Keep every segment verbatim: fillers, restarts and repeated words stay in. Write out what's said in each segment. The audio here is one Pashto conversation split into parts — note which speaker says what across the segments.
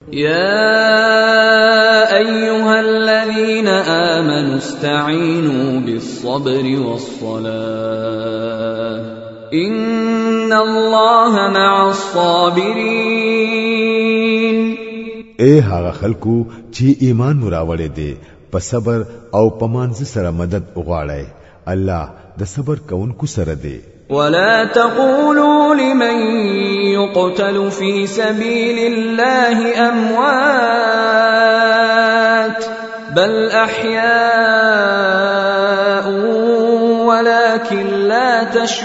Speaker 1: يا أيها الذين آمنوا استعينوا بالصبر والصلاة إن الله مع الصابرين.
Speaker 2: اے هغه خلکو چې ایمان مراوړې دي په صبر او پمانځ سره مدد وغواړي، الله د صبر کوونکو سره دی.
Speaker 1: ولا تقولوا لمن يقتل في سبيل الله أموات بل أحياء ولكن لا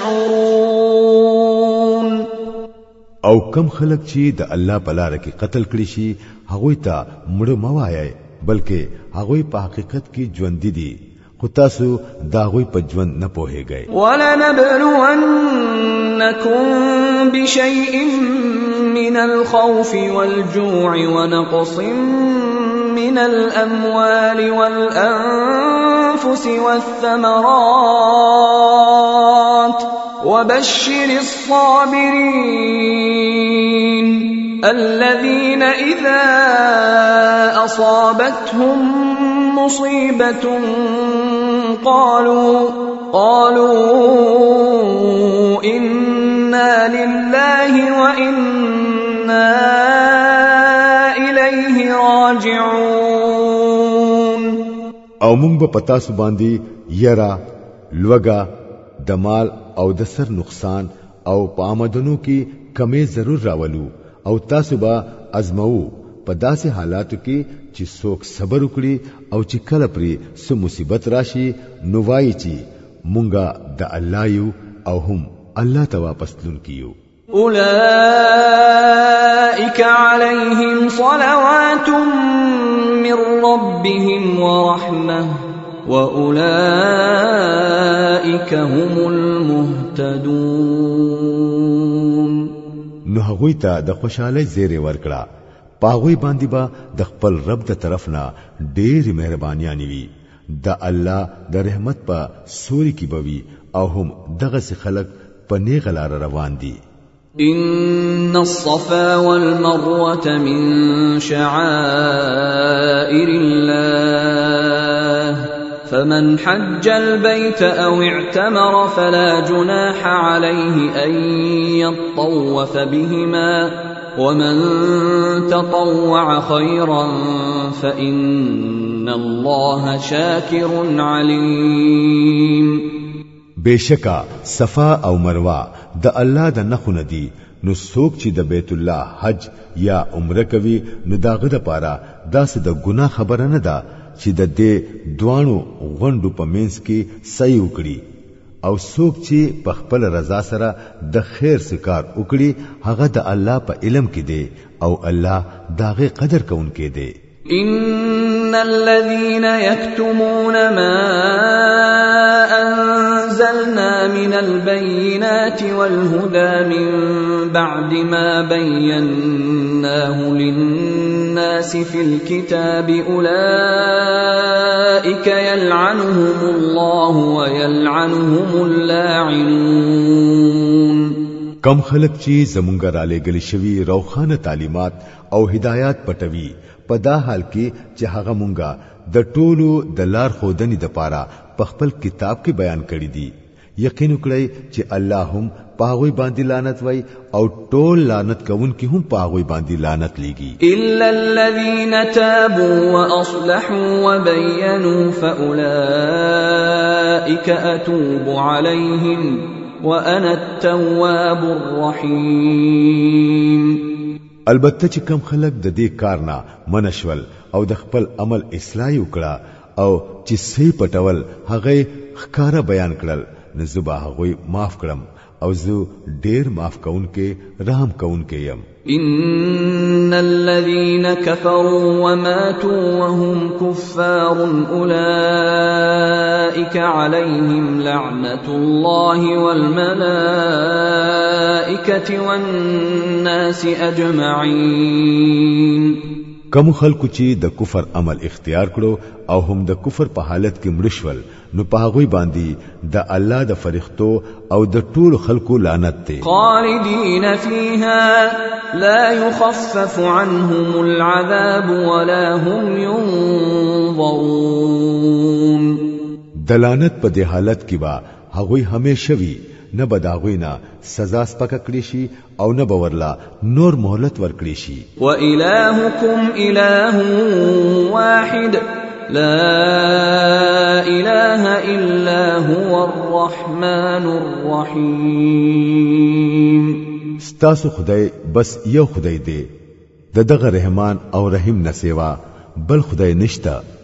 Speaker 1: تشعرون.
Speaker 2: او کم خلق چې د الله په لار کې قتل کړي شي هغوی ته مړ موایي، بلکې هغوی په حقیقت کې ژوند دي، خو تاسو دا غوی په ژوند نه پوهیږئ.
Speaker 1: ولنبلونکم بشیء من الخوف والجوع ونقص من الاموال والانفس والثمرات وبشر الصابرين الذين إذا أصابتهم مصيبة قالوا قالوا إنا لله وإنا إليه راجعون.
Speaker 2: او مونږ به پتا سو باندې یرا لوګه د مال او د سر نقصان او پامدنو کې کمې ضرور راولو، او تاسو به ازمو په داسې حالاتو کې چې څوک صبر وکړي او چې کله پرې څه مصیبت راشي نو وایي چې مونږه د الله یو او هم الله ته واپس تلونکي.
Speaker 1: أولئك عليهم صلوات من ربهم ورحمة وأولئك هم المهتدون.
Speaker 2: نو هغوی ته د خوشحالۍ زیری ورکړه، پاغوی باندې با د خپل رب د طرف نه ډېری مهربانيانی وي، د الله د رحمت په سوري کې بوي، او هم دغه خلک په نیغه لار روان دي.
Speaker 1: إن الصفا والمروة من شعائر الله فمن حج البيت أو اعتمر فلا جناح عليه أن يطوف بهما ومن تطوع خيرا فإن الله شاكر عليم.
Speaker 2: بشکا صفا او مروه د الله د نخو ندي، نو څوک چې د بیت الله حج یا عمره کوي نو داغه د پاره داسې د ګناه خبره نه ده چې د دې دوانو غوندو په منځ کې صحیح وکړي، او څوک چې په خپل رضا سره د خیر سکار وکړي هغه د الله په علم کې دی، او الله داغه قدر کوونکی دی.
Speaker 1: إن الذين يكتمون ما أنزلنا من البينات والهدى من بعد ما بيناه للناس في الكتاب أولئك يلعنهم الله ويلعنهم اللاعنون.
Speaker 2: کم خلق چې زمونږ را لېږلي شوي روخانه تعلیمات او هدایات پټوي، په دا حال کې چې هغه مونږه د ټولو د لار خودنې د پاره په خپل کتاب کې بیان کړی دي. یقین وکړئ چې الله هم پاغوی باندې لعنت وای او ټول لعنت کوونکي هم پاغوی باندې لعنت لګي.
Speaker 1: الا الذين تابوا واصلحوا وبينوا فاولئك اتوب عليهم وانا التواب الرحيم.
Speaker 2: البته چې کم خلک د دې کارنا منشول او د خپل عمل اصلاح وکړه او چې صحیح پټول هغه ښکارا بیان کړل، نزبا هغه معاف کړم او زه ډیر معاف کونکي رحم کونکي يم.
Speaker 1: ان الذين كفروا وماتوا وهم كفار اولئك عليهم لعنة الله والملائكة والناس اجمعين.
Speaker 2: کوم خلکو چې د کفر عمل اختیار کړو او هم د کفر په حالت کې مړشول نو په هغه باندې د الله د فرښتو او د ټول خلکو لعنت دی
Speaker 1: خالدین فیها لا يخفف عنهم العذاب ولا هم ينظرون
Speaker 2: د لعنت په دې حالت کې با هغه همیشه وي نه بداغوینا سزا سپکه کړی شي او نه باورلا نور مهلت ورکړي شي
Speaker 1: وإلهكم إله واحد لا إله إلا هو الرحمن الرحيم
Speaker 2: ستاسو خدای بس یو خدای دی د دغه رحمان او رحیم نه سیوا بل خدای نشته